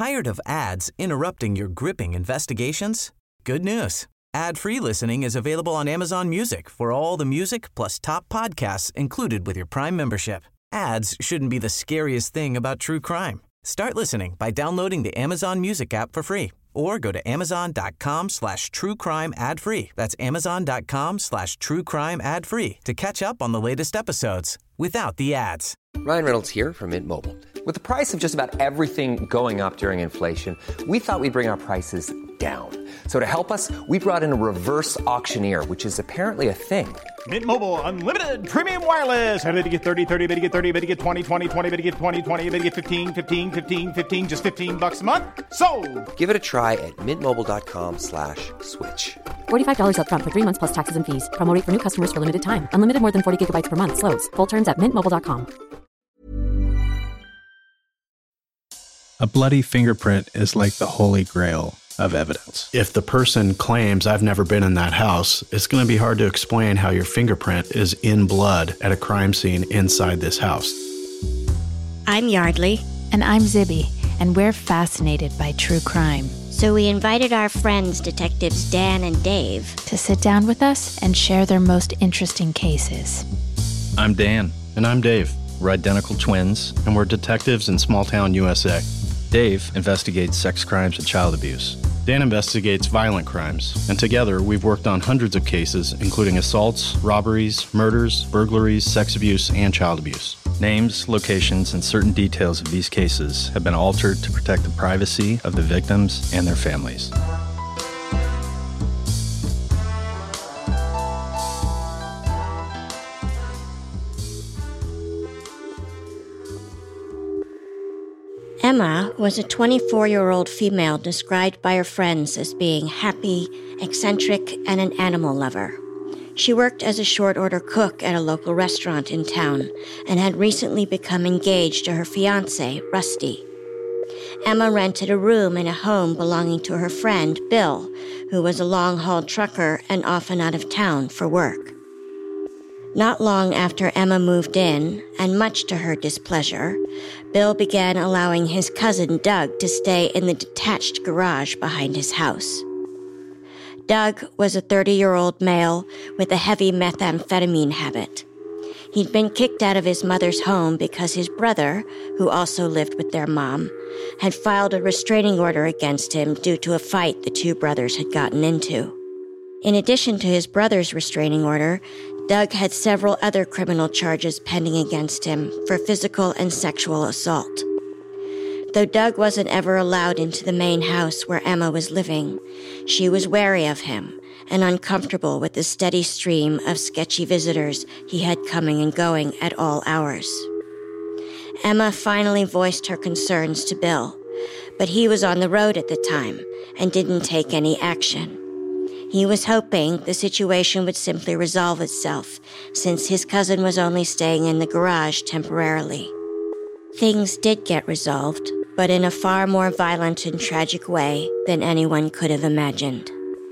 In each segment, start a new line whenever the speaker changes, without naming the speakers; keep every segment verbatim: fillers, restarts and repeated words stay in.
Tired of ads interrupting your gripping investigations? Good news. Ad-free listening is available on Amazon Music for all the music plus top podcasts included with your Prime membership. Ads shouldn't be the scariest thing about true crime. Start listening by downloading the Amazon Music app for free or go to amazon.com slash true crime ad free. That's amazon.com slash true crime ad free to catch up on the latest episodes without the ads.
Ryan Reynolds here from Mint Mobile. With the price of just about everything going up during inflation, we thought we'd bring our prices down. So to help us, we brought in a reverse auctioneer, which is apparently a thing.
Mint Mobile Unlimited Premium Wireless. How to get thirty, thirty, how to get thirty, how to get twenty, twenty, twenty, how to get twenty, twenty, how to get fifteen, fifteen, fifteen, fifteen, just fifteen bucks a month? Sold!
Give it a try at mintmobile.com slash switch.
forty-five dollars up front for three months plus taxes and fees. Promo rate for new customers for limited time. Unlimited more than forty gigabytes per month. Slows full terms at mint mobile dot com.
A bloody fingerprint is like the holy grail of evidence.
If the person claims, I've never been in that house, it's going to be hard to explain how your fingerprint is in blood at a crime scene inside this house.
I'm Yardley.
And I'm Zibby, and we're fascinated by true crime.
So we invited our friends, Detectives Dan and Dave,
to sit down with us and share their most interesting cases.
I'm Dan.
And I'm Dave.
We're identical twins.
And we're detectives in small-town U S A.
Dave investigates sex crimes and child abuse.
Dan investigates violent crimes, and together we've worked on hundreds of cases, including assaults, robberies, murders, burglaries, sex abuse, and child abuse.
Names, locations, and certain details of these cases have been altered to protect the privacy of the victims and their families.
Emma was a twenty-four-year-old female described by her friends as being happy, eccentric, and an animal lover. She worked as a short-order cook at a local restaurant in town and had recently become engaged to her fiancé, Rusty. Emma rented a room in a home belonging to her friend, Bill, who was a long-haul trucker and often out of town for work. Not long after Emma moved in, and much to her displeasure, Bill began allowing his cousin Doug to stay in the detached garage behind his house. Doug was a thirty-year-old male with a heavy methamphetamine habit. He'd been kicked out of his mother's home because his brother, who also lived with their mom, had filed a restraining order against him due to a fight the two brothers had gotten into. In addition to his brother's restraining order, Doug had several other criminal charges pending against him for physical and sexual assault. Though Doug wasn't ever allowed into the main house where Emma was living, she was wary of him and uncomfortable with the steady stream of sketchy visitors he had coming and going at all hours. Emma finally voiced her concerns to Bill, but he was on the road at the time and didn't take any action. He was hoping the situation would simply resolve itself, since his cousin was only staying in the garage temporarily. Things did get resolved, but in a far more violent and tragic way than anyone could have imagined.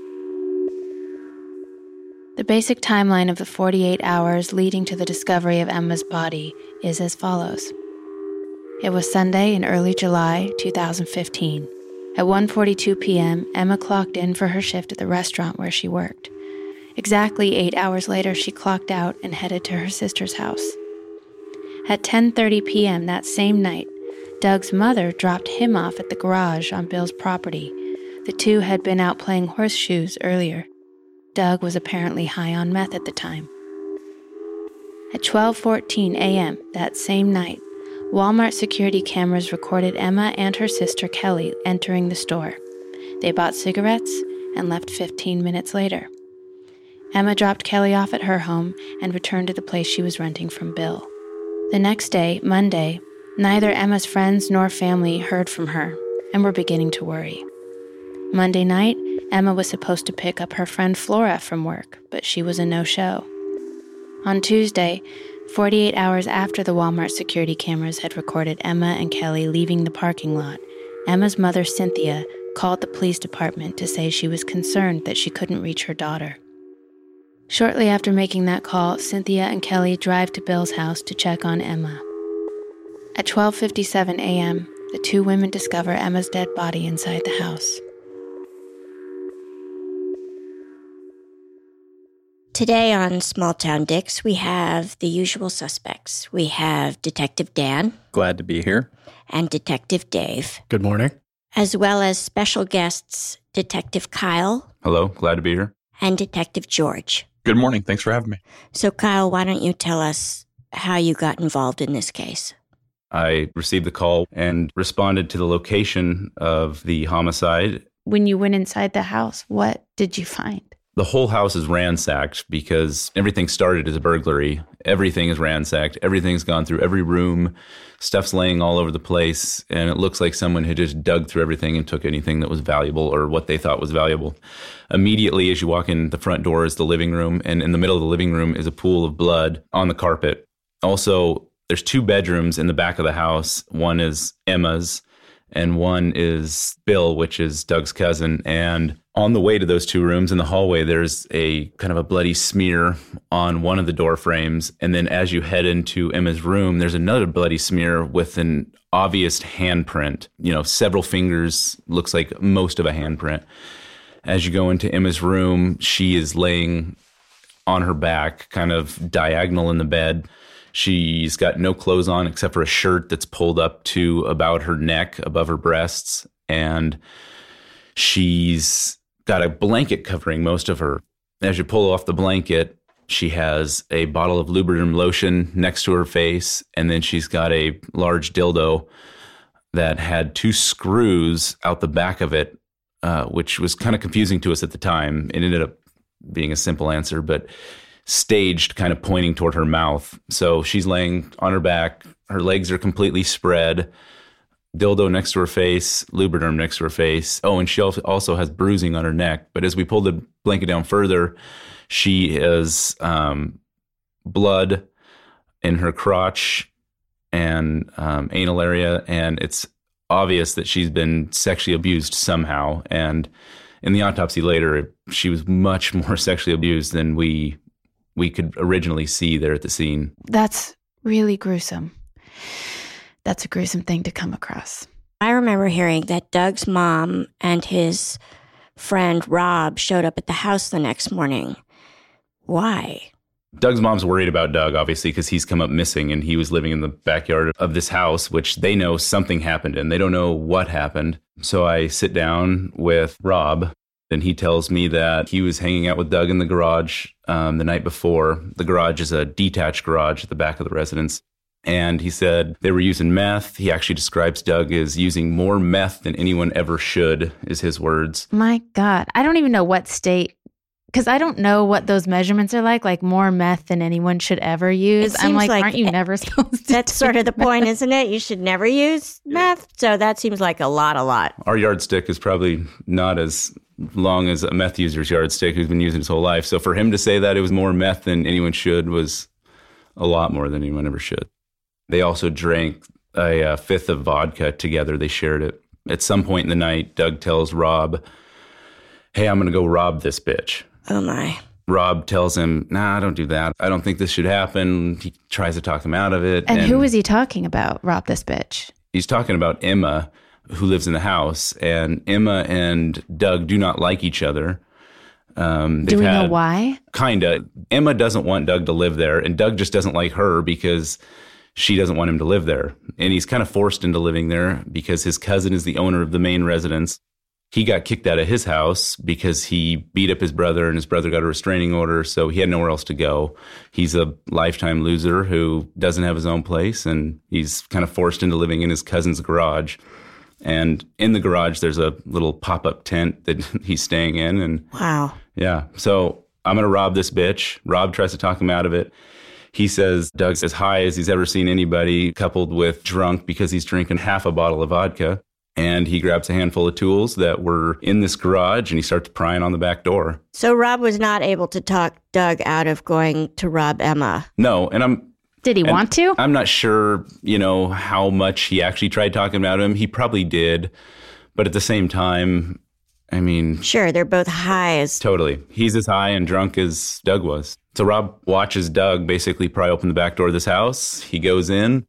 The basic timeline of the forty-eight hours leading to the discovery of Emma's body is as follows. It was Sunday in early July two thousand fifteen. At one forty-two p.m., Emma clocked in for her shift at the restaurant where she worked. Exactly eight hours later, she clocked out and headed to her sister's house. At ten thirty p.m. that same night, Doug's mother dropped him off at the garage on Bill's property. The two had been out playing horseshoes earlier. Doug was apparently high on meth at the time. At twelve fourteen a.m. that same night, Walmart security cameras recorded Emma and her sister Kelly entering the store. They bought cigarettes and left fifteen minutes later. Emma dropped Kelly off at her home and returned to the place she was renting from Bill. The next day, Monday, neither Emma's friends nor family heard from her and were beginning to worry. Monday night, Emma was supposed to pick up her friend Flora from work, but she was a no-show. On Tuesday, forty-eight hours after the Walmart security cameras had recorded Emma and Kelly leaving the parking lot, Emma's mother, Cynthia, called the police department to say she was concerned that she couldn't reach her daughter. Shortly after making that call, Cynthia and Kelly drive to Bill's house to check on Emma. At twelve fifty-seven a.m., the two women discover Emma's dead body inside the house.
Today on Small Town Dicks, we have the usual suspects. We have Detective Dan.
Glad to be here.
And Detective Dave.
Good morning.
As well as special guests, Detective Kyle.
Hello, glad to be here.
And Detective George.
Good morning, thanks for having me.
So Kyle, why don't you tell us how you got involved in this case?
I received the call and responded to the location of the homicide.
When you went inside the house, what did you find?
The whole house is ransacked because everything started as a burglary. Everything is ransacked. Everything's gone through every room. Stuff's laying all over the place. And it looks like someone had just dug through everything and took anything that was valuable or what they thought was valuable. Immediately, as you walk in, the front door is the living room. And in the middle of the living room is a pool of blood on the carpet. Also, there's two bedrooms in the back of the house. One is Emma's and one is Bill, which is Doug's cousin. And on the way to those two rooms in the hallway, there's a kind of a bloody smear on one of the door frames. And then as you head into Emma's room, there's another bloody smear with an obvious handprint. You know, several fingers, looks like most of a handprint. As you go into Emma's room, she is laying on her back, kind of diagonal in the bed. She's got no clothes on except for a shirt that's pulled up to about her neck, above her breasts. And she's got a blanket covering most of her. As you pull off the blanket, she has a bottle of lubriderm lotion next to her face. And then she's got a large dildo that had two screws out the back of it, uh, which was kind of confusing to us at the time. It ended up being a simple answer, but staged kind of pointing toward her mouth. So she's laying on her back. Her legs are completely spread. Dildo next to her face, lubriderm next to her face. Oh, and she also has bruising on her neck. But as we pull the blanket down further, she has um, blood in her crotch and um, anal area. And it's obvious that she's been sexually abused somehow. And in the autopsy later, she was much more sexually abused than we we could originally see there at the scene.
That's really gruesome. That's a gruesome thing to come across.
I remember hearing that Doug's mom and his friend Rob showed up at the house the next morning. Why?
Doug's mom's worried about Doug, obviously, because he's come up missing and he was living in the backyard of this house, which they know something happened in. They don't know what happened. So I sit down with Rob, and he tells me that he was hanging out with Doug in the garage um, the night before. The garage is a detached garage at the back of the residence. And he said they were using meth. He actually describes Doug as using more meth than anyone ever should, is his words.
My God. I don't even know what state, because I don't know what those measurements are like, like more meth than anyone should ever use. I'm like, like, aren't you never supposed to?
That's sort of the point, isn't it? You should never use meth. So that seems like a lot, a lot.
Our yardstick is probably not as long as a meth user's yardstick who's been using his whole life. So for him to say that it was more meth than anyone should was a lot more than anyone ever should. They also drank a, a fifth of vodka together. They shared it. At some point in the night, Doug tells Rob, hey, I'm going to go rob this bitch.
Oh, my.
Rob tells him, nah, don't do that. I don't think this should happen. He tries to talk him out of it.
And, and who is he talking about, rob this bitch?
He's talking about Emma, who lives in the house. And Emma and Doug do not like each other. Um,
do we know why?
Kinda. Emma doesn't want Doug to live there, and Doug just doesn't like her because she doesn't want him to live there. And he's kind of forced into living there because his cousin is the owner of the main residence. He got kicked out of his house because he beat up his brother, and his brother got a restraining order, so he had nowhere else to go. He's a lifetime loser who doesn't have his own place, and he's kind of forced into living in his cousin's garage. And in the garage, there's a little pop-up tent that he's staying in. And
wow.
Yeah. So I'm going to rob this bitch. Rob tries to talk him out of it. He says Doug's as high as he's ever seen anybody, coupled with drunk because he's drinking half a bottle of vodka. And he grabs a handful of tools that were in this garage, and he starts prying on the back door.
So Rob was not able to talk Doug out of going to rob Emma.
No, and I'm...
Did he want to?
I'm not sure, you know, how much he actually tried talking about him. He probably did. But at the same time, I mean...
Sure, they're both high as...
Totally. He's as high and drunk as Doug was. So Rob watches Doug basically pry open the back door of this house. He goes in.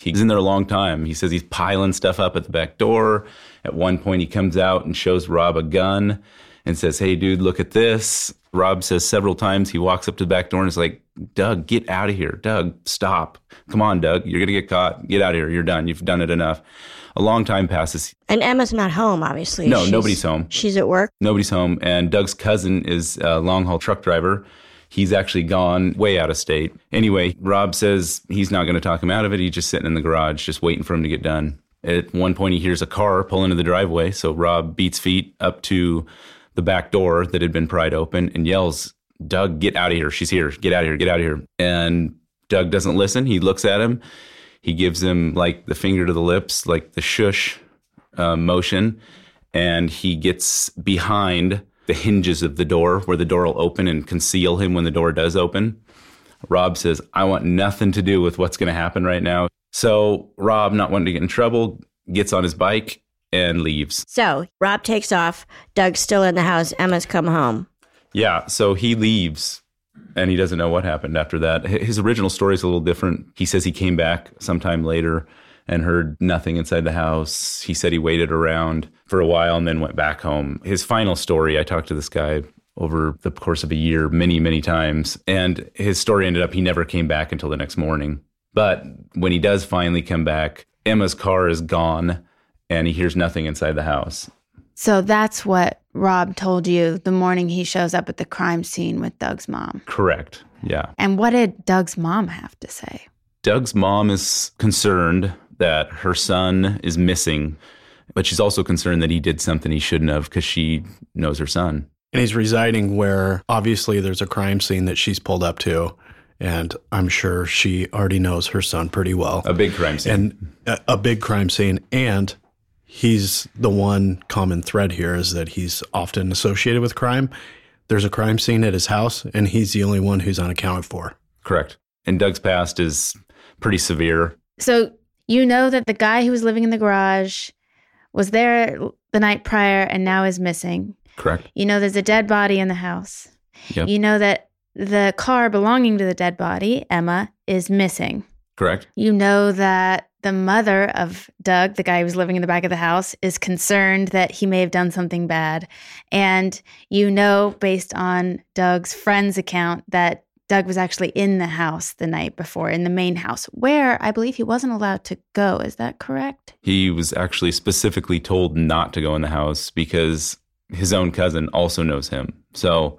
He's in there a long time. He says he's piling stuff up at the back door. At one point, he comes out and shows Rob a gun and says, hey, dude, look at this. Rob says several times, he walks up to the back door and is like, Doug, get out of here. Doug, stop. Come on, Doug. You're going to get caught. Get out of here. You're done. You've done it enough. A long time passes.
And Emma's not home, obviously.
No,
she's,
nobody's home.
She's at work?
Nobody's home. And Doug's cousin is a long-haul truck driver. He's actually gone way out of state. Anyway, Rob says he's not going to talk him out of it. He's just sitting in the garage, just waiting for him to get done. At one point, he hears a car pull into the driveway. So Rob beats feet up to the back door that had been pried open and yells, Doug, get out of here. She's here. Get out of here. Get out of here. And Doug doesn't listen. He looks at him. He gives him like the finger to the lips, like the shush uh, motion. And he gets behind the hinges of the door where the door will open and conceal him when the door does open. Rob says, I want nothing to do with what's going to happen right now. So Rob, not wanting to get in trouble, gets on his bike and leaves.
So Rob takes off. Doug's still in the house. Emma's come home.
Yeah, so he leaves and he doesn't know what happened after that. His original story is a little different. He says he came back sometime later and heard nothing inside the house. He said he waited around for a while and then went back home. His final story, I talked to this guy over the course of a year many, many times, and his story ended up he never came back until the next morning. But when he does finally come back, Emma's car is gone and he hears nothing inside the house.
So that's what Rob told you the morning he shows up at the crime scene with Doug's mom.
Correct. Yeah.
And what did Doug's mom have to say?
Doug's mom is concerned that her son is missing, but she's also concerned that he did something he shouldn't have because she knows her son.
And he's residing where obviously there's a crime scene that she's pulled up to. And I'm sure she already knows her son pretty well.
A big crime scene.
And a, a big crime scene. And he's the one common thread here is that he's often associated with crime. There's a crime scene at his house, and he's the only one who's unaccounted for.
Correct. And Doug's past is pretty severe.
So you know that the guy who was living in the garage was there the night prior and now is missing.
Correct.
You know there's a dead body in the house.
Yep.
You know that the car belonging to the dead body, Emma, is missing.
Correct.
You know that the mother of Doug, the guy who was living in the back of the house, is concerned that he may have done something bad. And you know, based on Doug's friend's account, that Doug was actually in the house the night before, in the main house, where I believe he wasn't allowed to go. Is that correct?
He was actually specifically told not to go in the house because his own cousin also knows him. So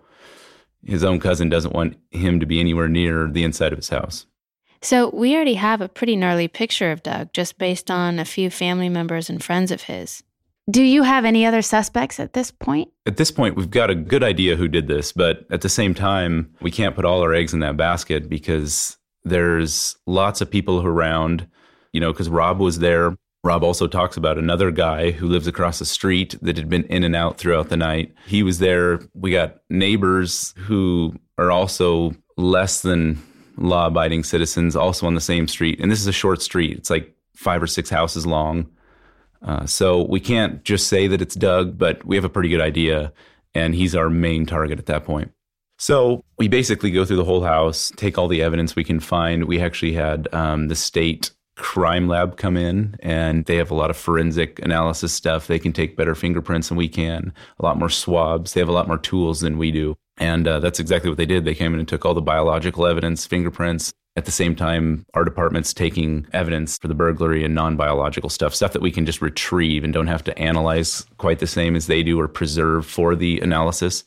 his own cousin doesn't want him to be anywhere near the inside of his house.
So we already have a pretty gnarly picture of Doug just based on a few family members and friends of his. Do you have any other suspects at this point?
At this point, we've got a good idea who did this, but at the same time, we can't put all our eggs in that basket because there's lots of people around, you know, because Rob was there. Rob also talks about another guy who lives across the street that had been in and out throughout the night. He was there. We got neighbors who are also less than law-abiding citizens, also on the same street. And this is a short street. It's like five or six houses long. Uh, so we can't just say that it's Doug, but we have a pretty good idea. And he's our main target at that point. So we basically go through the whole house, take all the evidence we can find. We actually had um, the state crime lab come in, and they have a lot of forensic analysis stuff. They can take better fingerprints than we can, a lot more swabs. They have a lot more tools than we do. And uh, that's exactly what they did. They came in and took all the biological evidence, fingerprints. At the same time, our department's taking evidence for the burglary and non-biological stuff, stuff that we can just retrieve and don't have to analyze quite the same as they do or preserve for the analysis.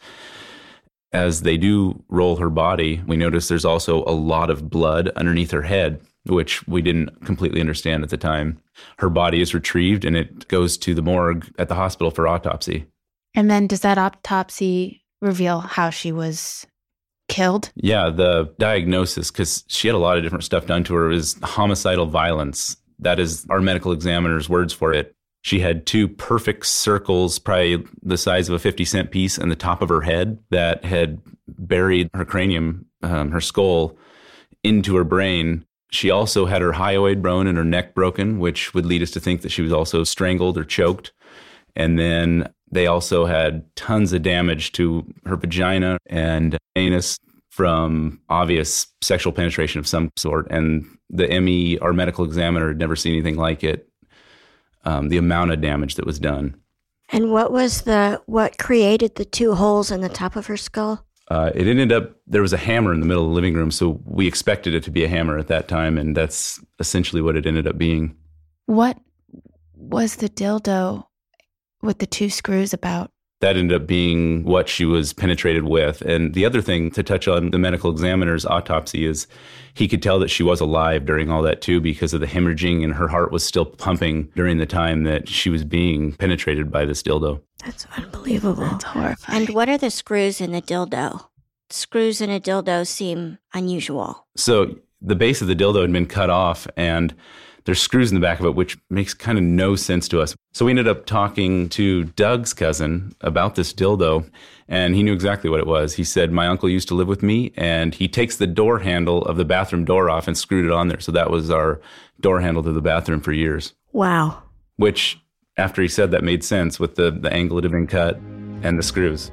As they do roll her body, we notice there's also a lot of blood underneath her head, which we didn't completely understand at the time. Her body is retrieved and it goes to the morgue at the hospital for autopsy.
And then does that autopsy reveal how she was killed?
Yeah, the diagnosis, because she had a lot of different stuff done to her, is homicidal violence. That is our medical examiner's words for it. She had two perfect circles, probably the size of a fifty cent piece, in the top of her head that had buried her cranium, um, her skull, into her brain. She also had her hyoid bone and her neck broken, which would lead us to think that she was also strangled or choked. And then they also had tons of damage to her vagina and anus, from obvious sexual penetration of some sort. And the M E, our medical examiner, had never seen anything like it, um, the amount of damage that was done.
And what was the, what created the two holes in the top of her skull?
Uh, it ended up, there was a hammer in the middle of the living room, so we expected it to be a hammer at that time, and that's essentially what it ended up being.
What was the dildo with the two screws about?
That ended up being what she was penetrated with. And the other thing to touch on the medical examiner's autopsy is he could tell that she was alive during all that too, because of the hemorrhaging, and her heart was still pumping during the time that she was being penetrated by this dildo.
That's unbelievable.
That's horrifying.
And what are the screws in the dildo? Screws in a dildo seem unusual.
So the base of the dildo had been cut off, and there's screws in the back of it, which makes kind of no sense to us. So we ended up talking to Doug's cousin about this dildo, and he knew exactly what it was. He said, my uncle used to live with me, and he takes the door handle of the bathroom door off and screwed it on there. So that was our door handle to the bathroom for years.
Wow.
Which, after he said that, made sense with the, the angle it had been cut and the screws.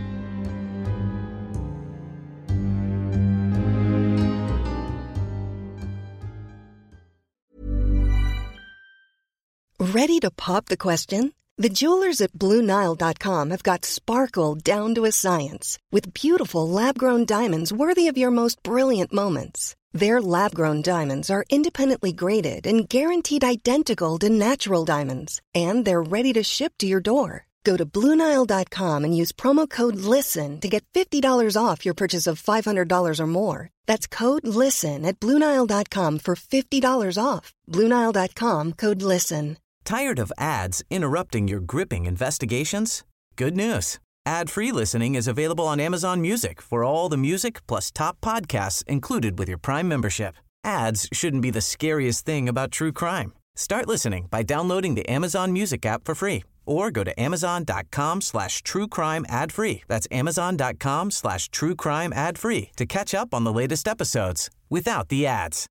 Ready to pop the question? The jewelers at Blue Nile dot com have got sparkle down to a science with beautiful lab-grown diamonds worthy of your most brilliant moments. Their lab-grown diamonds are independently graded and guaranteed identical to natural diamonds, and they're ready to ship to your door. Go to Blue Nile dot com and use promo code LISTEN to get fifty dollars off your purchase of five hundred dollars or more. That's code LISTEN at Blue Nile dot com for fifty dollars off. Blue Nile dot com, code LISTEN.
Tired of ads interrupting your gripping investigations? Good news. Ad-free listening is available on Amazon Music for all the music plus top podcasts included with your Prime membership. Ads shouldn't be the scariest thing about true crime. Start listening by downloading the Amazon Music app for free or go to amazon.com slash true crime ad free. That's amazon.com slash true crime ad free to catch up on the latest episodes without the ads.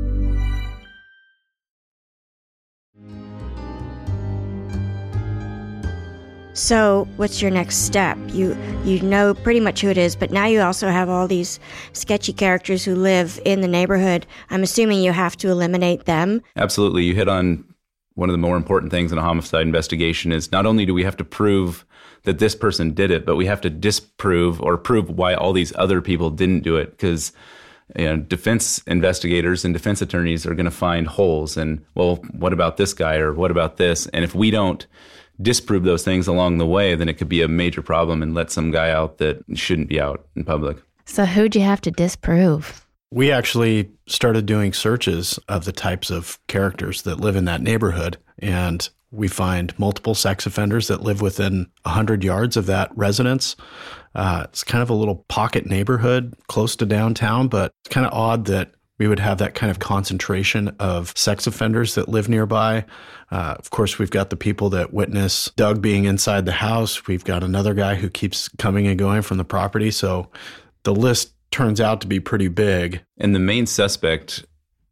So what's your next step? You you know pretty much who it is, but now you also have all these sketchy characters who live in the neighborhood. I'm assuming you have to eliminate them.
Absolutely. You hit on one of the more important things in a homicide investigation is not only do we have to prove that this person did it, but we have to disprove or prove why all these other people didn't do it, because you know, defense investigators and defense attorneys are going to find holes and, well, what about this guy or what about this? And if we don't disprove those things along the way, then it could be a major problem and let some guy out that shouldn't be out in public.
So who'd you have to disprove?
We actually started doing searches of the types of characters that live in that neighborhood, and we find multiple sex offenders that live within one hundred yards of that residence. Uh, it's kind of a little pocket neighborhood close to downtown, but it's kind of odd that we would have that kind of concentration of sex offenders that live nearby. Uh, of course, we've got the people that witness Doug being inside the house. We've got another guy who keeps coming and going from the property. So the list turns out to be pretty big.
And the main suspect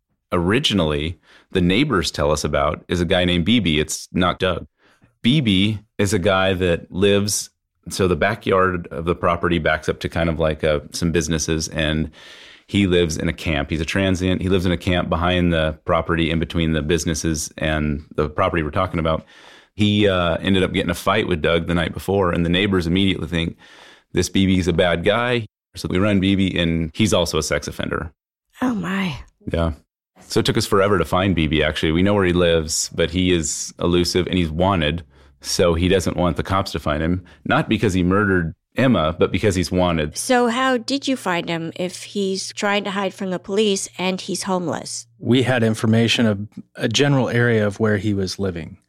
originally, the neighbors tell us about, is a guy named B B. It's not Doug. B B is a guy that lives, so the backyard of the property backs up to kind of like uh, some businesses, and he lives in a camp. He's a transient. He lives in a camp behind the property in between the businesses and the property we're talking about. He uh, ended up getting a fight with Doug the night before, and the neighbors immediately think this B B's a bad guy. So we run B B, and he's also a sex offender.
Oh, my.
Yeah. So it took us forever to find B B, actually. We know where he lives, but he is elusive, and he's wanted. So he doesn't want the cops to find him, not because he murdered Emma, but because he's wanted.
So how did you find him if he's trying to hide from the police and he's homeless?
We had information of a general area of where he was living,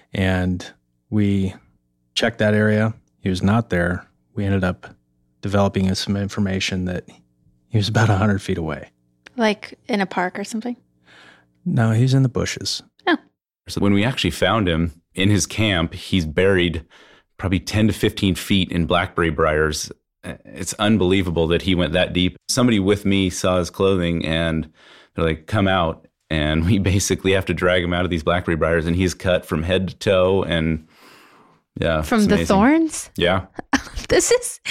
and we checked that area. He was not there. We ended up developing some information that he was about one hundred feet away.
Like in a park or something?
No, he's in the bushes.
Oh.
So when we actually found him in his camp, he's buried probably ten to fifteen feet in blackberry briars. It's unbelievable that he went that deep. Somebody with me saw his clothing and they're like, come out. And we basically have to drag him out of these blackberry briars, and he's cut from head to toe. And yeah.
From the thorns?
Yeah.
This is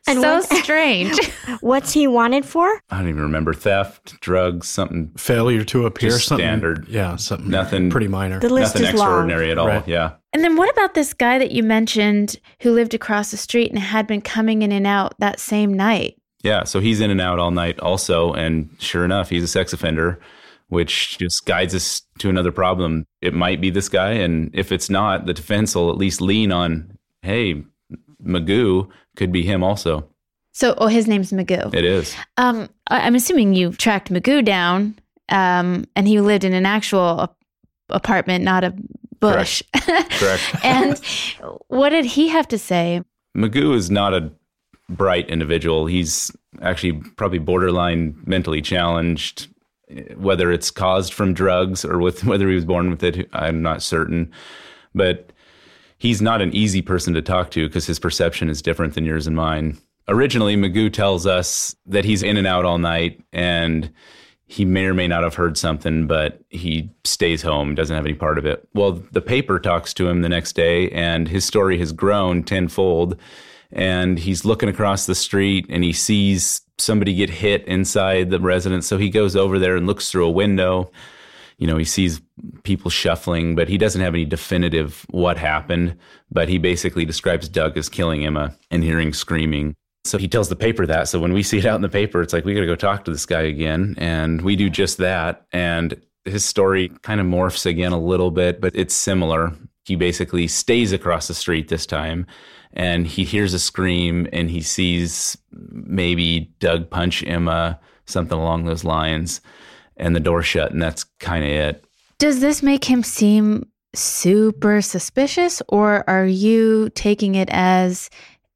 And
so
what-
strange.
What's he wanted for?
I don't even remember. Theft, drugs, something.
Failure to appear,
Just
something
standard.
Yeah, something
Nothing
pretty minor.
The list
Nothing
is long.
extraordinary at all.
Right.
Yeah.
And then what about this guy that you mentioned who lived across the street and had been coming in and out that same night?
Yeah. So he's in and out all night also. And sure enough, he's a sex offender, which just guides us to another problem. It might be this guy. And if it's not, the defense will at least lean on, hey, Magoo could be him also.
So, oh, his name's Magoo.
It is.
Um, I- I'm assuming you tracked Magoo down, um, and he lived in an actual ap- apartment, not a bush.
Correct. Correct.
And what did he have to say?
Magoo is not a bright individual. He's actually probably borderline mentally challenged. Whether it's caused from drugs or with whether he was born with it, I'm not certain. But he's not an easy person to talk to because his perception is different than yours and mine. Originally, Magoo tells us that he's in and out all night and he may or may not have heard something, but he stays home, doesn't have any part of it. Well, the paper talks to him the next day and his story has grown tenfold. And he's looking across the street and he sees somebody get hit inside the residence. So he goes over there and looks through a window. You know, he sees people shuffling, but he doesn't have any definitive what happened. But he basically describes Doug as killing Emma and hearing screaming. So he tells the paper that. So when we see it out in the paper, it's like, we got to go talk to this guy again. And we do just that. And his story kind of morphs again a little bit, but it's similar. He basically stays across the street this time. And he hears a scream and he sees maybe Doug punch Emma, something along those lines, and the door shut. And that's kind of it.
Does this make him seem super suspicious, or are you taking it as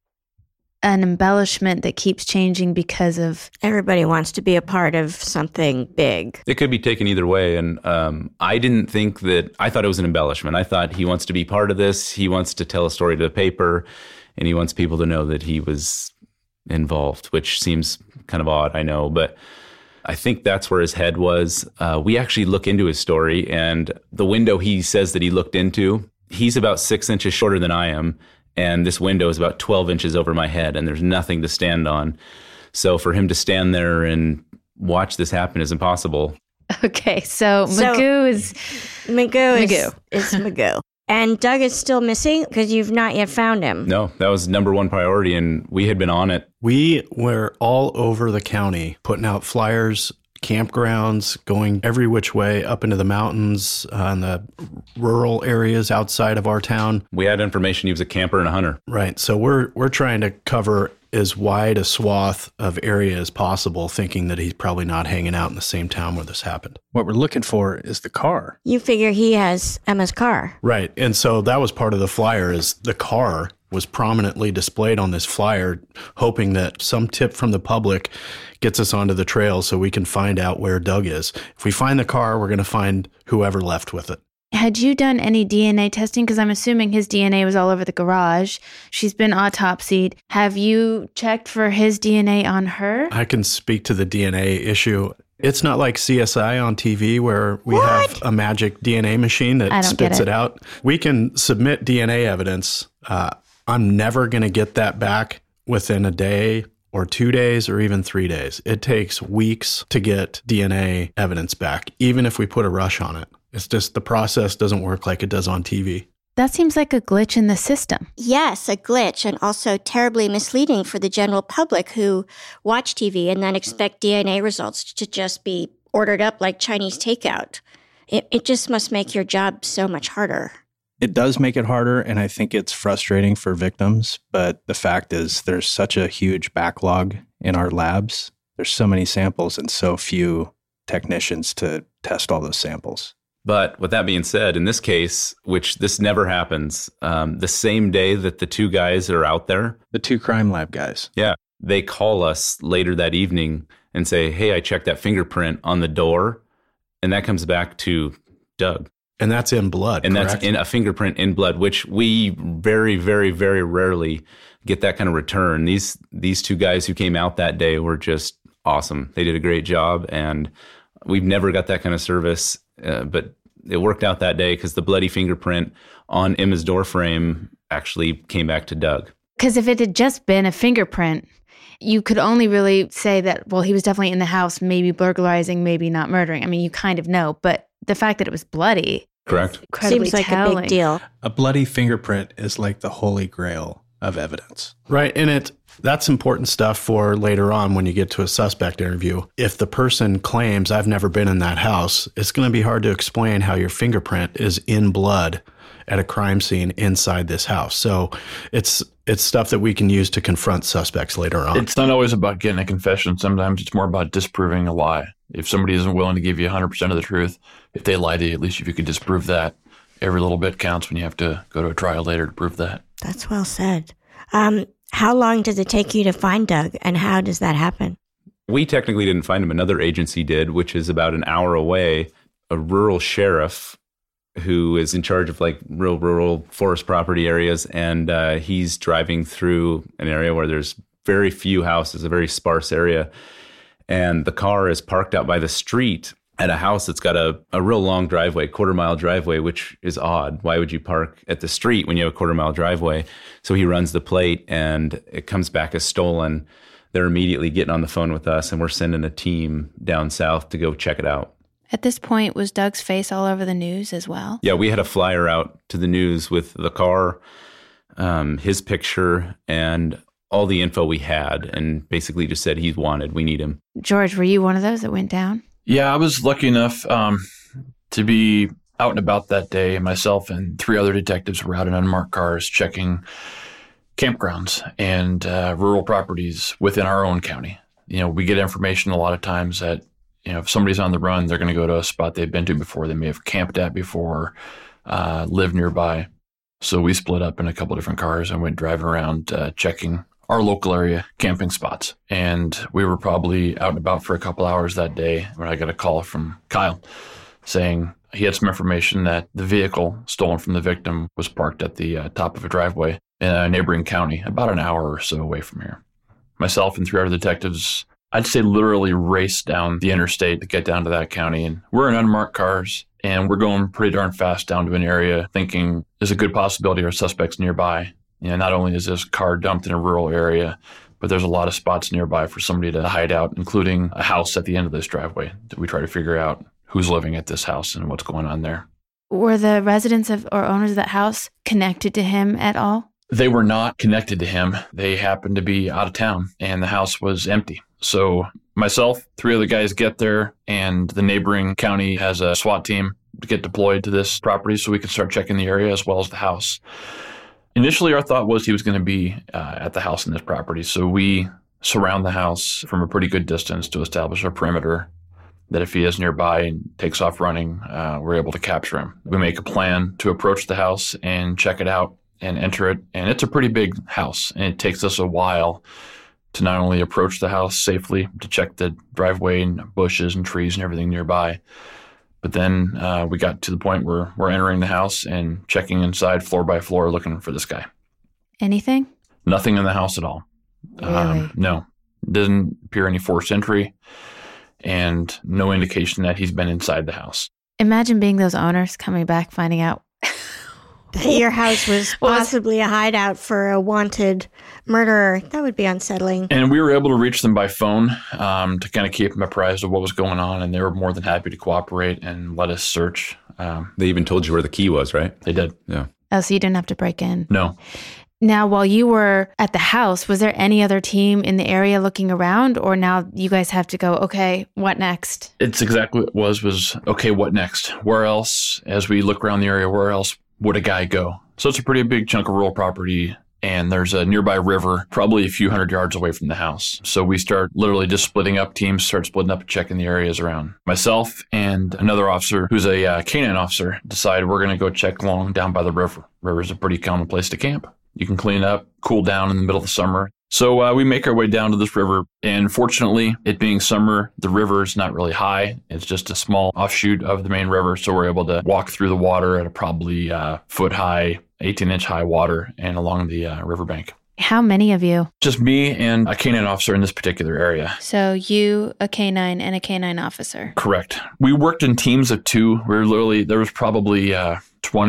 an embellishment that keeps changing because of...
Everybody wants to be a part of something big.
It could be taken either way. And um, I didn't think that, I thought it was an embellishment. I thought he wants to be part of this. He wants to tell a story to the paper and he wants people to know that he was involved, which seems kind of odd, I know. But I think that's where his head was. Uh, we actually look into his story and the window he says that he looked into, he's about six inches shorter than I am. And this window is about twelve inches over my head and there's nothing to stand on. So for him to stand there and watch this happen is impossible.
Okay, so,
So-
Magoo is...
Magoo is
Magoo.
is Magoo. And Doug is still missing because you've not yet found him.
No, that was number one priority and we had been on it.
We were all over the county putting out flyers, campgrounds, going every which way up into the mountains uh, and the rural areas outside of our town.
We had information he was a camper and a hunter.
Right. So we're we're trying to cover as wide a swath of area as possible, thinking that he's probably not hanging out in the same town where this happened.
What we're looking for is the car.
You figure he has Emma's car.
Right. And so that was part of the flyer is the car was prominently displayed on this flyer, hoping that some tip from the public gets us onto the trail so we can find out where Doug is. If we find the car, we're going to find whoever left with it.
Had you done any D N A testing? Because I'm assuming his D N A was all over the garage. She's been autopsied. Have you checked for his D N A on her?
I can speak to the D N A issue. It's not like C S I on T V where we
What?
have a magic D N A machine that
I don't get
spits
it.
it out. We can submit D N A evidence. Uh, I'm never going to get that back within a day or two days or even three days. It takes weeks to get D N A evidence back, even if we put a rush on it. It's just the process doesn't work like it does on T V.
That seems like a glitch in the system.
Yes, a glitch, and also terribly misleading for the general public who watch T V and then expect D N A results to just be ordered up like Chinese takeout. It, it just must make your job so much harder.
It does make it harder, and I think it's frustrating for victims. But the fact is, there's such a huge backlog in our labs. There's so many samples and so few technicians to test all those samples.
But with that being said, in this case, which this never happens, um, the same day that the two guys are out there,
The two crime lab guys.
yeah, they call us later that evening and say, hey, I checked that fingerprint on the door. And that comes back to Doug.
And that's in blood,
And
correct?
that's in a fingerprint in blood, which we very, very, very rarely get that kind of return. These these two guys who came out that day were just awesome. They did a great job, and we've never got that kind of service. Uh, but it worked out that day because the bloody fingerprint on Emma's door frame actually came back to Doug.
Because if it had just been a fingerprint, you could only really say that, well, he was definitely in the house, maybe burglarizing, maybe not murdering. I mean, you kind of know, but the fact that it was bloody.
Correct.
Seems like
telling.
a big deal.
A bloody fingerprint is like the holy grail of evidence.
Right. And it that's important stuff for later on when you get to a suspect interview. If the person claims, I've never been in that house, it's going to be hard to explain how your fingerprint is in blood at a crime scene inside this house. So it's it's stuff that we can use to confront suspects later on.
It's not always about getting a confession. Sometimes it's more about disproving a lie. If somebody isn't willing to give you one hundred percent of the truth, if they lie to you, at least if you could disprove that, every little bit counts when you have to go to a trial later to prove that.
That's well said. Um, how long does it take you to find Doug, and how does that happen?
We technically didn't find him. Another agency did, which is about an hour away. A rural sheriff who is in charge of like real rural forest property areas. And uh, he's driving through an area where there's very few houses, a very sparse area. And the car is parked out by the street at a house that's got a, a real long driveway, quarter mile driveway, which is odd. Why would you park at the street when you have a quarter mile driveway? So he runs the plate and it comes back as stolen. They're immediately getting on the phone with us and we're sending a team down south to go check it out.
At this point, was Doug's face all over the news as well?
Yeah, we had a flyer out to the news with the car, um, his picture, and all the info we had, and basically just said he's wanted. We need him.
George, were you one of those that went down?
Yeah, I was lucky enough um, to be out and about that day. Myself and three other detectives were out in unmarked cars checking campgrounds and uh, rural properties within our own county. You know, we get information a lot of times that, you know, if somebody's on the run, they're going to go to a spot they've been to before. They may have camped at before, uh, lived nearby. So we split up in a couple different cars and went driving around uh, checking our local area camping spots. And we were probably out and about for a couple hours that day when I got a call from Kyle saying he had some information that the vehicle stolen from the victim was parked at the uh, top of a driveway in a neighboring county, about an hour or so away from here. Myself and three other detectives, I'd say literally raced down the interstate to get down to that county. And we're in unmarked cars and we're going pretty darn fast down to an area thinking there's a good possibility our suspect's nearby. You know, not only is this car dumped in a rural area, but there's a lot of spots nearby for somebody to hide out, including a house at the end of this driveway that we try to figure out who's living at this house and what's going on there.
Were the residents of or owners of that house connected to him at all?
They were not connected to him. They happened to be out of town and the house was empty. So myself, three other guys get there, and the neighboring county has a SWAT team to get deployed to this property so we can start checking the area as well as the house. Initially, our thought was he was going to be uh, at the house in this property. So we surround the house from a pretty good distance to establish a perimeter that if he is nearby and takes off running, uh, we're able to capture him. We make a plan to approach the house and check it out and enter it. And it's a pretty big house, and it takes us a while to not only approach the house safely, to check the driveway and bushes and trees and everything nearby, but then uh, we got to the point where we're entering the house and checking inside floor by floor looking for this guy.
Anything?
Nothing in the house at all.
Really?
Um, no. Doesn't appear any forced entry and no indication that he's been inside the house.
Imagine being those owners coming back, finding out
that your house was possibly a hideout for a wanted murderer. That would be unsettling.
And we were able to reach them by phone um, to kind of keep them apprised of what was going on, and they were more than happy to cooperate and let us search. Um,
they even told you where the key was, right?
They did.
Yeah.
Oh, so you didn't have to break in?
No.
Now, while you were at the house, was there any other team in the area looking around, or now you guys have to go, okay, what next?
It's exactly what it was, was, okay, what next? Where else, as we look around the area, where else would a guy go? So it's a pretty big chunk of rural property, and there's a nearby river, probably a few hundred yards away from the house. So we start literally just splitting up teams, start splitting up and checking the areas around. Myself and another officer, who's a uh, canine officer, decided we're going to go check along down by the river. River's a pretty common place to camp. You can clean up, cool down in the middle of the summer. So uh, we make our way down to this river, and fortunately, it being summer, the river is not really high. It's just a small offshoot of the main river, so we're able to walk through the water at a probably uh, foot-high, eighteen-inch high water and along the uh, riverbank.
How many of you?
Just me and a canine officer in this particular area.
So you, a canine, and a canine officer.
Correct. We worked in teams of two. We were literally, there was probably uh, twenty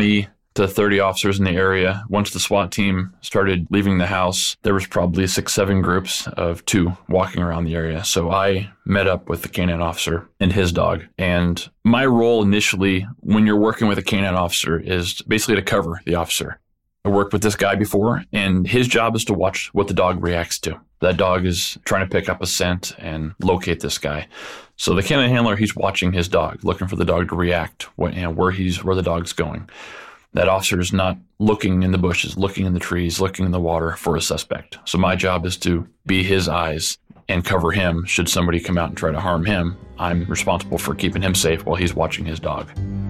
to thirty officers in the area. Once the SWAT team started leaving the house, there was probably six, seven groups of two walking around the area. So I met up with the canine officer and his dog. And my role initially when you're working with a canine officer is basically to cover the officer. I worked with this guy before, and his job is to watch what the dog reacts to. That dog is trying to pick up a scent and locate this guy. So the canine handler, he's watching his dog, looking for the dog to react, what, you know, where he's where the dog's going. That officer is not looking in the bushes, looking in the trees, looking in the water for a suspect. So my job is to be his eyes and cover him. Should somebody come out and try to harm him, I'm responsible for keeping him safe while he's watching his dog.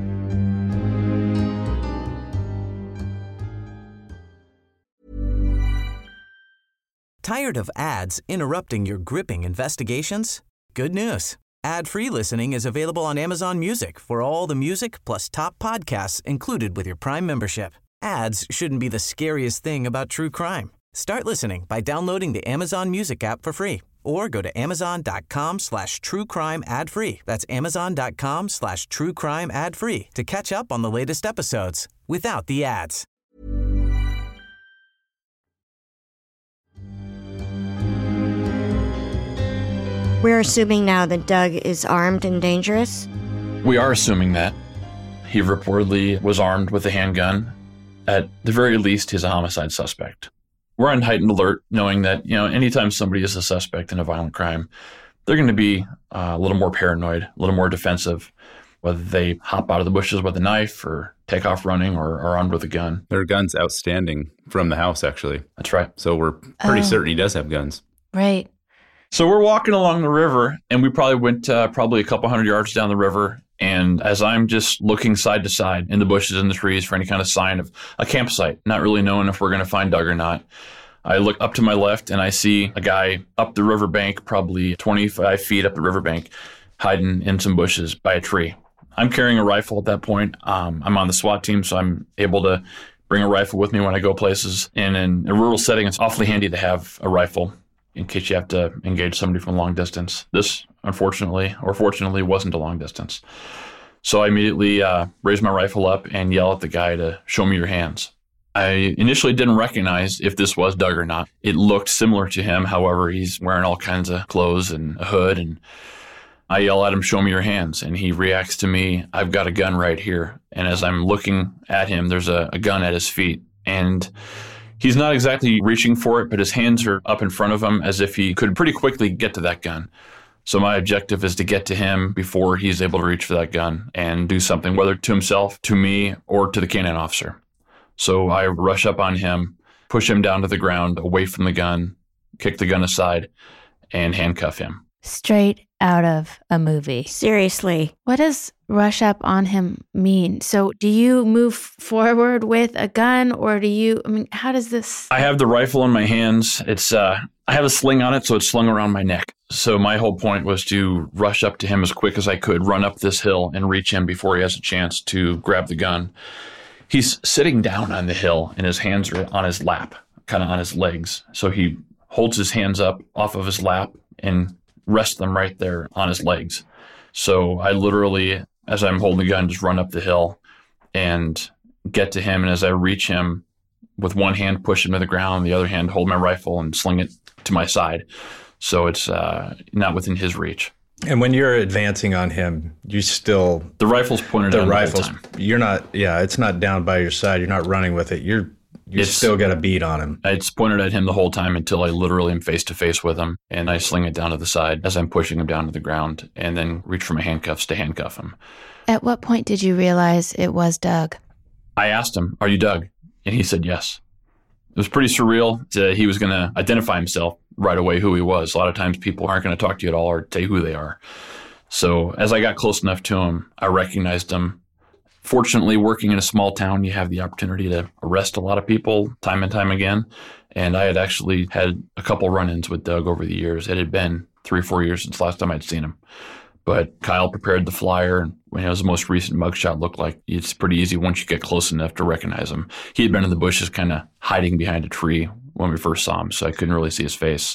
Tired of ads interrupting your gripping investigations? Good news. Ad-free listening is available on Amazon Music for all the music plus top podcasts included with your Prime membership. Ads shouldn't be the scariest thing about true crime. Start listening by downloading the Amazon Music app for free or go to amazon.com slash true crime ad free. That's amazon.com slash true crime ad free to catch up on the latest episodes without the ads.
We're assuming now that Doug is armed and dangerous?
We are assuming that. He reportedly was armed with a handgun. At the very least, he's a homicide suspect. We're on heightened alert, knowing that, you know, anytime somebody is a suspect in a violent crime, they're going to be uh, a little more paranoid, a little more defensive, whether they hop out of the bushes with a knife or take off running or are armed with a gun.
There are guns outstanding from the house, actually.
That's right.
So we're pretty
Oh.
certain he does have guns.
Right.
So we're walking along the river, and we probably went uh, probably a couple hundred yards down the river. And as I'm just looking side to side in the bushes and the trees for any kind of sign of a campsite, not really knowing if we're going to find Doug or not, I look up to my left and I see a guy up the riverbank, probably twenty-five feet up the riverbank, hiding in some bushes by a tree. I'm carrying a rifle at that point. Um, I'm on the SWAT team, so I'm able to bring a rifle with me when I go places. And in a rural setting, it's awfully handy to have a rifle in case you have to engage somebody from a long distance. This, unfortunately, or fortunately, wasn't a long distance. So I immediately uh, raise my rifle up and yell at the guy to show me your hands. I initially didn't recognize if this was Doug or not. It looked similar to him. However, he's wearing all kinds of clothes and a hood. And I yell at him, show me your hands. And he reacts to me, I've got a gun right here. And as I'm looking at him, there's a, a gun at his feet. And he's not exactly reaching for it, but his hands are up in front of him as if he could pretty quickly get to that gun. So my objective is to get to him before he's able to reach for that gun and do something, whether to himself, to me, or to the canine officer. So I rush up on him, push him down to the ground, away from the gun, kick the gun aside, and handcuff him.
Straight out of a movie.
Seriously.
What does rush up on him mean? So do you move forward with a gun, or do you, I mean, how does this?
I have the rifle in my hands. It's, uh, I have a sling on it, so it's slung around my neck. So my whole point was to rush up to him as quick as I could, run up this hill and reach him before he has a chance to grab the gun. He's sitting down on the hill and his hands are on his lap, kind of on his legs. So he holds his hands up off of his lap and rests them right there on his legs. So I literally, as I'm holding the gun, just run up the hill and get to him. And as I reach him, with one hand, push him to the ground, the other hand, hold my rifle and sling it to my side. So it's uh, not within his reach.
And when you're advancing on him, you still
the rifle's pointed
the
at him
rifle's
all the time.
You're not, yeah, it's not down by your side. You're not running with it. You're you
It's-
still got a bead on him.
It's pointed at him the whole time until I literally am face to face with him, and I sling it down to the side as I'm pushing him down to the ground, and then reach for my handcuffs to handcuff him.
At what point did you realize it was Doug?
I asked him, "Are you Doug?" And he said yes. It was pretty surreal. Uh, he was going to identify himself right away, who he was. A lot of times people aren't going to talk to you at all or tell you who they are. So as I got close enough to him, I recognized him. Fortunately, working in a small town, you have the opportunity to arrest a lot of people time and time again. And I had actually had a couple run-ins with Doug over the years. It had been three or four years since last time I'd seen him. But Kyle prepared the flyer, and when it was the most recent mugshot looked like, it's pretty easy once you get close enough to recognize him. He had been in the bushes kind of hiding behind a tree when we first saw him, so I couldn't really see his face.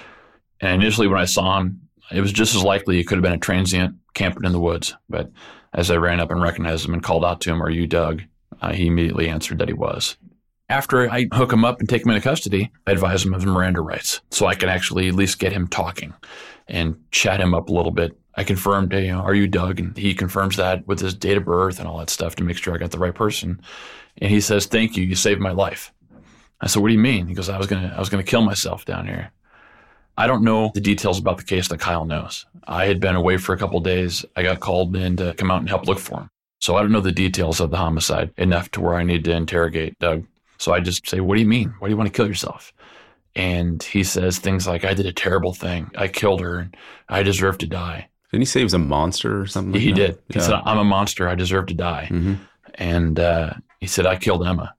And initially when I saw him, it was just as likely it could have been a transient camping in the woods. But as I ran up and recognized him and called out to him, "Are you Doug?" Uh, he immediately answered that he was. After I hook him up and take him into custody, I advise him of the Miranda rights so I can actually at least get him talking and chat him up a little bit. I confirmed, you know, are you Doug? And he confirms that with his date of birth and all that stuff to make sure I got the right person. And he says, thank you, you saved my life. I said, what do you mean? He goes, I was gonna, I was gonna kill myself down here. I don't know the details about the case that Kyle knows. I had been away for a couple of days. I got called in to come out and help look for him. So I don't know the details of the homicide enough to where I need to interrogate Doug. So I just say, what do you mean? Why do you want to kill yourself? And he says things like, I did a terrible thing. I killed her and I deserve to die.
Didn't he say he was a monster or something like
he
that?
did. He
yeah.
said, I'm a monster. I deserve to die.
Mm-hmm.
And uh, he said, I killed Emma.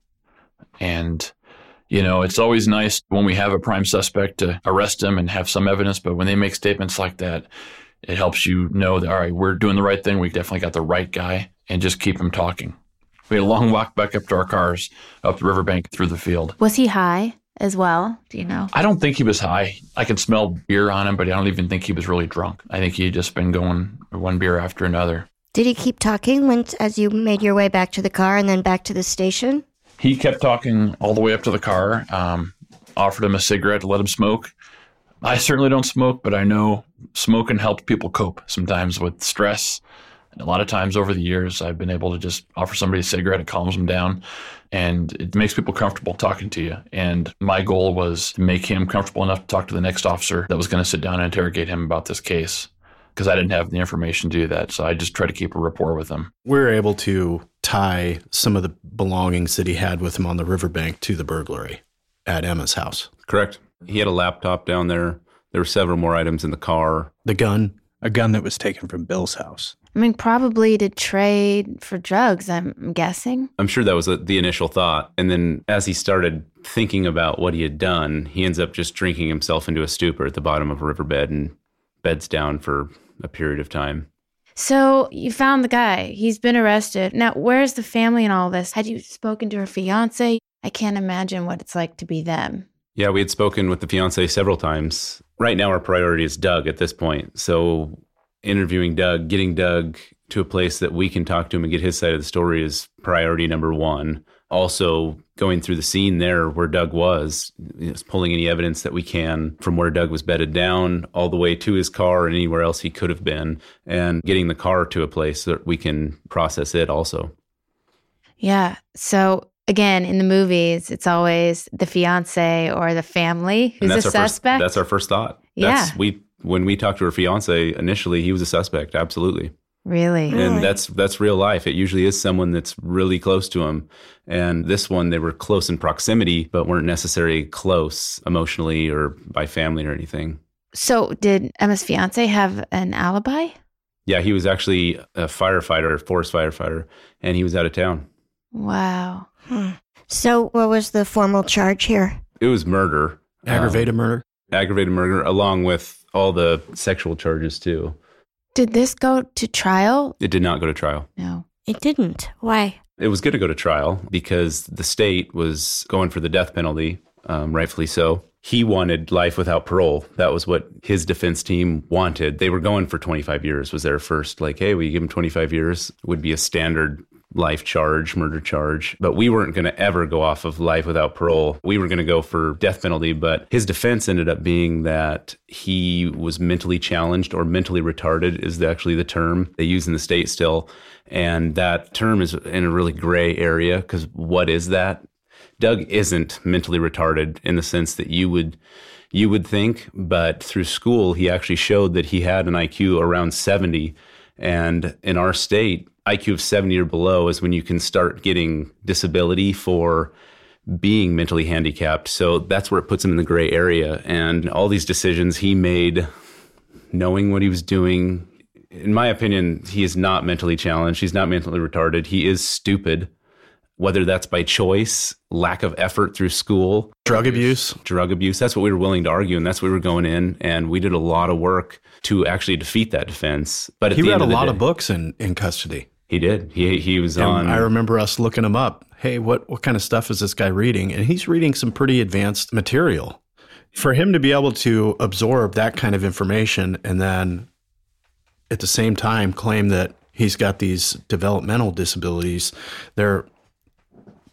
And, you know, it's always nice when we have a prime suspect to arrest him and have some evidence. But when they make statements like that, it helps you know that, all right, we're doing the right thing. We definitely got the right guy, and just keep him talking. We had a long walk back up to our cars, up the riverbank through the field.
Was he high as well? Do you know?
I don't think he was high. I could smell beer on him, but I don't even think he was really drunk. I think he had just been going one beer after another.
Did he keep talking when, as you made your way back to the car and then back to the station?
He kept talking all the way up to the car, um, offered him a cigarette to let him smoke. I certainly don't smoke, but I know smoking helps people cope sometimes with stress. A lot of times over the years, I've been able to just offer somebody a cigarette. It calms them down, and it makes people comfortable talking to you. And my goal was to make him comfortable enough to talk to the next officer that was going to sit down and interrogate him about this case, because I didn't have the information to do that. So I just tried to keep a rapport with him.
We were able to tie some of the belongings that he had with him on the riverbank to the burglary at Emma's house.
Correct. He had a laptop down there. There were several more items in the car.
The gun.
A gun that was taken from Bill's house.
I mean, probably to trade for drugs, I'm guessing.
I'm sure that was the initial thought. And then as he started thinking about what he had done, he ends up just drinking himself into a stupor at the bottom of a riverbed and beds down for a period of time.
So you found the guy. He's been arrested. Now, where's the family in all this? Had you spoken to her fiance? I can't imagine what it's like to be them.
Yeah, we had spoken with the fiance several times. Right now, our priority is Doug at this point. So interviewing Doug, getting Doug to a place that we can talk to him and get his side of the story is priority number one. Also, going through the scene there where Doug was, you know, pulling any evidence that we can from where Doug was bedded down all the way to his car and anywhere else he could have been, and getting the car to a place that we can process it also.
Yeah. So again, in the movies, it's always the fiance or the family who's a suspect.
First, that's our first thought.
Yeah.
That's, we when we talked to her fiance initially, he was a suspect. Absolutely.
Really?
And really? that's that's real life. It usually is someone that's really close to him. And this one, they were close in proximity, but weren't necessarily close emotionally or by family or anything.
So did Emma's fiance have an alibi?
Yeah, he was actually a firefighter, a forest firefighter, and he was out of town.
Wow.
Hmm. So what was the formal charge here?
It was murder.
Aggravated um, murder?
Aggravated murder, along with all the sexual charges, too.
Did this go to trial?
It did not go to trial.
No.
It didn't. Why?
It was going to go to trial because the state was going for the death penalty, um, rightfully so. He wanted life without parole. That was what his defense team wanted. They were going for twenty-five years, was their first, like, hey, we give him twenty-five years, would be a standard life charge, murder charge. But we weren't going to ever go off of life without parole. We were going to go for death penalty. But his defense ended up being that he was mentally challenged, or mentally retarded is actually the term they use in the state still. And that term is in a really gray area, because what is that? Doug isn't mentally retarded in the sense that you would you would think, but through school, he actually showed that he had an I Q around seventy. And in our state, I Q of seventy or below is when you can start getting disability for being mentally handicapped. So that's where it puts him in the gray area. And all these decisions he made, knowing what he was doing, in my opinion, he is not mentally challenged. He's not mentally retarded. He is stupid, whether that's by choice, lack of effort through school.
Drug abuse.
Drug abuse. That's what we were willing to argue, and that's what we were going in. And we did a lot of work to actually defeat that defense. But at
he
the
read
end
a
of the
lot
day,
of books in, in custody.
He did. He he was
and
on.
I remember us looking him up. Hey, what, what kind of stuff is this guy reading? And he's reading some pretty advanced material. For him to be able to absorb that kind of information and then at the same time claim that he's got these developmental disabilities, they're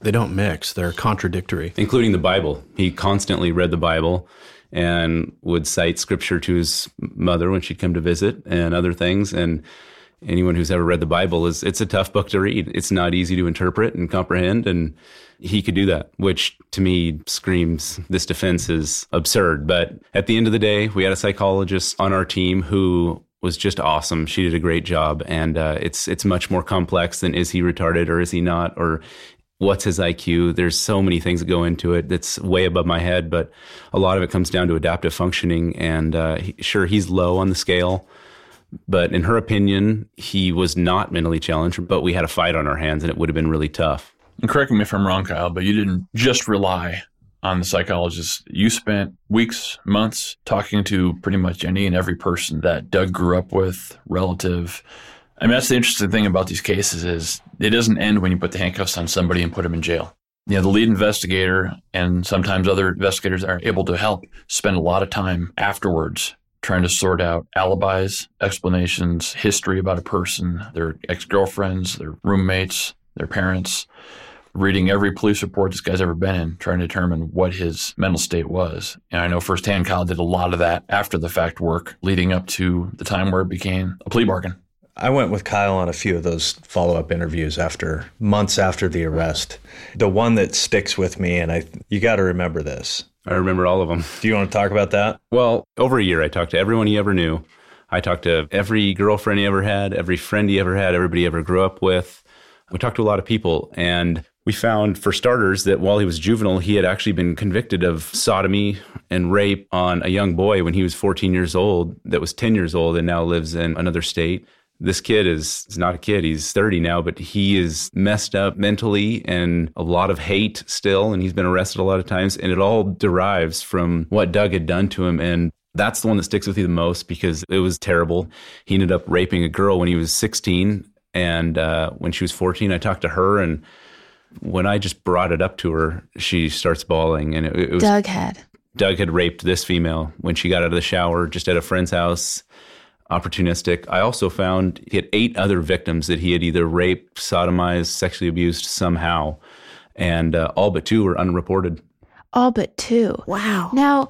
They don't mix. They're contradictory.
Including the Bible. He constantly read the Bible and would cite scripture to his mother when she'd come to visit and other things. And anyone who's ever read the Bible, is it's a tough book to read. It's not easy to interpret and comprehend. And he could do that, which to me screams this defense is absurd. But at the end of the day, we had a psychologist on our team who was just awesome. She did a great job. And uh, it's it's much more complex than is he retarded or is he not, or what's his I Q? There's so many things that go into it that's way above my head, but a lot of it comes down to adaptive functioning. And uh, he, sure, he's low on the scale, but in her opinion, he was not mentally challenged, but we had a fight on our hands and it would have been really tough.
And correct me if I'm wrong, Kyle, but you didn't just rely on the psychologist. You spent weeks, months talking to pretty much any and every person that Doug grew up with, relative. I mean, that's the interesting thing about these cases is it doesn't end when you put the handcuffs on somebody and put them in jail. You know, the lead investigator and sometimes other investigators that are able to help spend a lot of time afterwards trying to sort out alibis, explanations, history about a person, their ex-girlfriends, their roommates, their parents, reading every police report this guy's ever been in, trying to determine what his mental state was. And I know firsthand Kyle did a lot of that after the fact work leading up to the time where it became a plea bargain.
I went with Kyle on a few of those follow-up interviews after months after the arrest. The one that sticks with me, and I you got to remember this.
I remember all of them.
Do you want to talk about that?
Well, over a year, I talked to everyone he ever knew. I talked to every girlfriend he ever had, every friend he ever had, everybody he ever grew up with. We talked to a lot of people, and we found, for starters, that while he was juvenile, he had actually been convicted of sodomy and rape on a young boy when he was fourteen years old that was ten years old and now lives in another state. This kid is, is not a kid. He's thirty now, but he is messed up mentally and a lot of hate still, and he's been arrested a lot of times, and it all derives from what Doug had done to him. And that's the one that sticks with you the most because it was terrible. He ended up raping a girl when he was sixteen, and uh, when she was fourteen, I talked to her, and when I just brought it up to her, she starts bawling. And it, it was
Doug had.
Doug had raped this female when she got out of the shower just at a friend's house. Opportunistic. I also found he had eight other victims that he had either raped, sodomized, sexually abused somehow, and uh, all but two were unreported.
All but two.
Wow.
Now,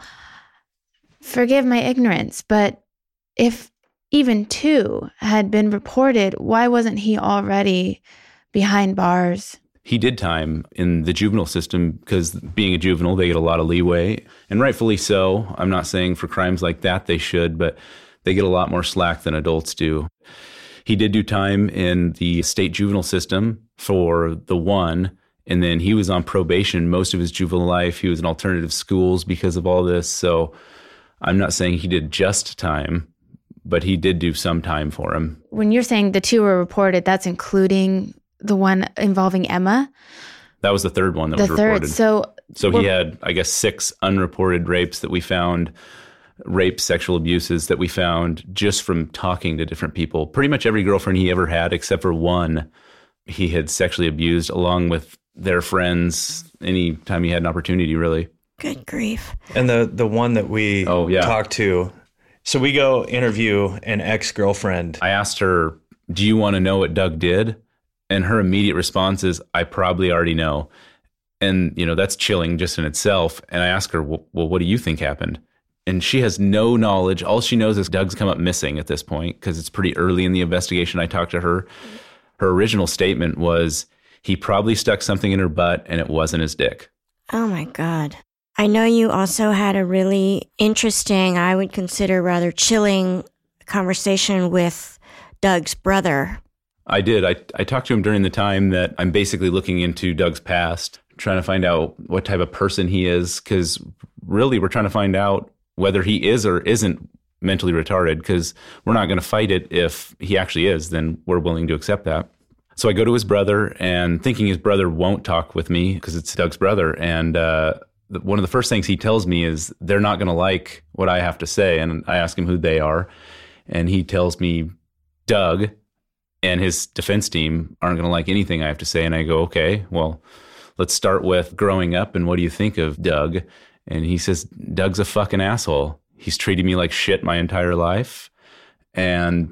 forgive my ignorance, but if even two had been reported, why wasn't he already behind bars?
He did time in the juvenile system because being a juvenile, they get a lot of leeway, and rightfully so. I'm not saying for crimes like that they should, but they get a lot more slack than adults do. He did do time in the state juvenile system for the one, and then he was on probation most of his juvenile life. He was in alternative schools because of all this. So I'm not saying he did just time, but he did do some time for him.
When you're saying the two were reported, that's including the one involving Emma?
That was the third one that
the
was
third.
reported.
So,
so he had, I guess, six unreported rapes that we found. Rape, sexual abuses that we found just from talking to different people. Pretty much every girlfriend he ever had, except for one, he had sexually abused along with their friends any time he had an opportunity, really.
Good grief.
And the, the one that we
oh, yeah.
talked to, so we go interview an ex-girlfriend.
I asked her, do you want to know what Doug did? And her immediate response is, I probably already know. And, you know, that's chilling just in itself. And I asked her, well, what do you think happened? And she has no knowledge. All she knows is Doug's come up missing at this point because it's pretty early in the investigation. I talked to her. Her original statement was he probably stuck something in her butt and it wasn't his dick.
Oh, my God. I know you also had a really interesting, I would consider rather chilling conversation with Doug's brother.
I did. I, I talked to him during the time that I'm basically looking into Doug's past, trying to find out what type of person he is, because really we're trying to find out whether he is or isn't mentally retarded, because we're not going to fight it. If he actually is, then we're willing to accept that. So I go to his brother and thinking his brother won't talk with me because it's Doug's brother. And uh, one of the first things he tells me is they're not going to like what I have to say. And I ask him who they are. And he tells me Doug and his defense team aren't going to like anything I have to say. And I go, okay, well, let's start with growing up. And what do you think of Doug? And he says, Doug's a fucking asshole. He's treated me like shit my entire life. And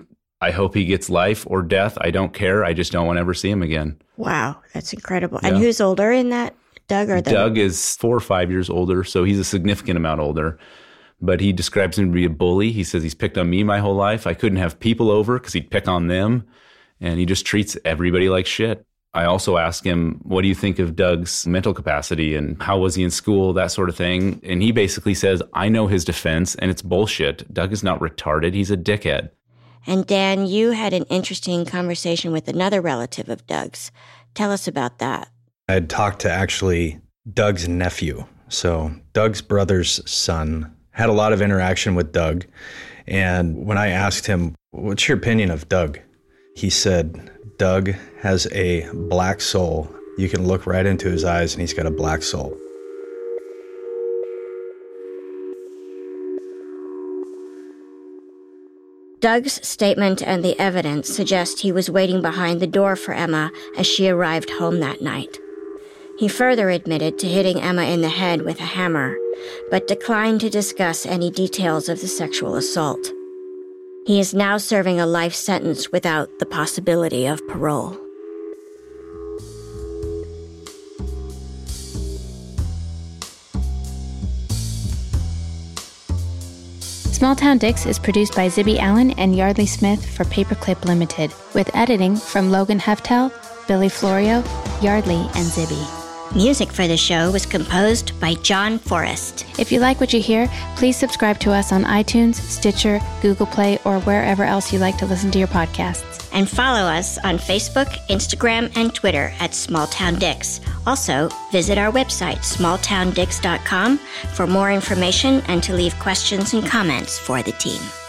I hope he gets life or death. I don't care. I just don't want to ever see him again.
Wow, that's incredible.
Yeah.
And who's older in that, Doug or the...
Doug is four or five years older, so he's a significant amount older. But he describes him to be a bully. He says he's picked on me my whole life. I couldn't have people over because he'd pick on them. And he just treats everybody like shit. I also ask him, what do you think of Doug's mental capacity and how was he in school, that sort of thing. And he basically says, I know his defense and it's bullshit. Doug is not retarded. He's a dickhead.
And Dan, you had an interesting conversation with another relative of Doug's. Tell us about that.
I had talked to actually Doug's nephew. So Doug's brother's son had a lot of interaction with Doug. And when I asked him, what's your opinion of Doug? He said, Doug has a black soul. You can look right into his eyes and he's got a black soul.
Doug's statement and the evidence suggest he was waiting behind the door for Emma as she arrived home that night. He further admitted to hitting Emma in the head with a hammer, but declined to discuss any details of the sexual assault. He is now serving a life sentence without the possibility of parole.
Small Town Dicks is produced by Zibby Allen and Yardley Smith for Paperclip Limited, with editing from Logan Heftel, Billy Florio, Yardley, and Zibby.
Music for the show was composed by John Forrest.
If you like what you hear, please subscribe to us on iTunes, Stitcher, Google Play, or wherever else you like to listen to your podcasts.
And follow us on Facebook, Instagram, and Twitter at Small Town Dicks. Also, visit our website, small town dicks dot com, for more information and to leave questions and comments for the team.